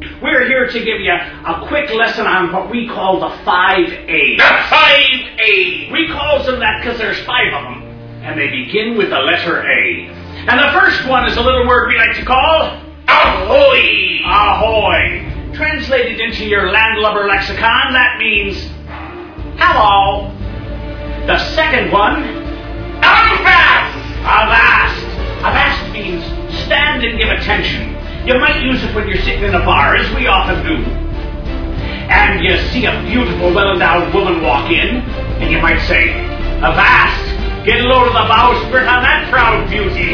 we're here to give you a quick lesson on what we call the 5 A's. The 5 A's! We call them that because there's 5 of them, and they begin with the letter A. And the first one is a little word we like to call Ahoy! ahoy. Translated into your landlubber lexicon, that means hello. The second one, Avast! avast. Avast means stand and give attention. You might use it when you're sitting in a bar, as we often do. And you see a beautiful, well-endowed woman walk in, and you might say, avast! Get low to the bowsprit on that proud beauty.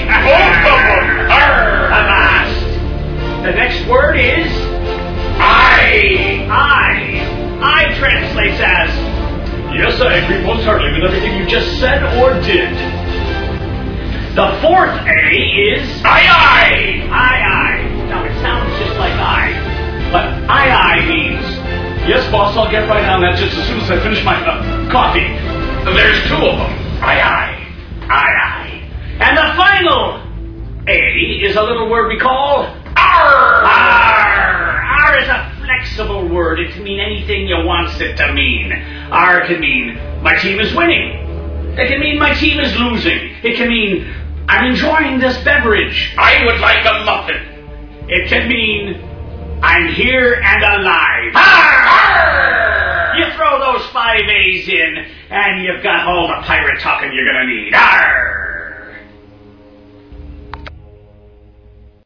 Avast! The next word is I translates as, yes, I agree most heartily with everything you just said or did. The fourth A is Aye! Now it sounds just like I, but I means, yes, boss, I'll get right on that just as soon as I finish my coffee. There's 2 of them. Aye. And the final A is a little word we call Arr! R is a flexible word. It can mean anything you want it to mean. R can mean my team is winning. It can mean my team is losing. It can mean I'm enjoying this beverage. I would like a muffin. It can mean I'm here and alive. Arr! You throw those 5 A's in, and you've got all the pirate talking you're going to need. Arr!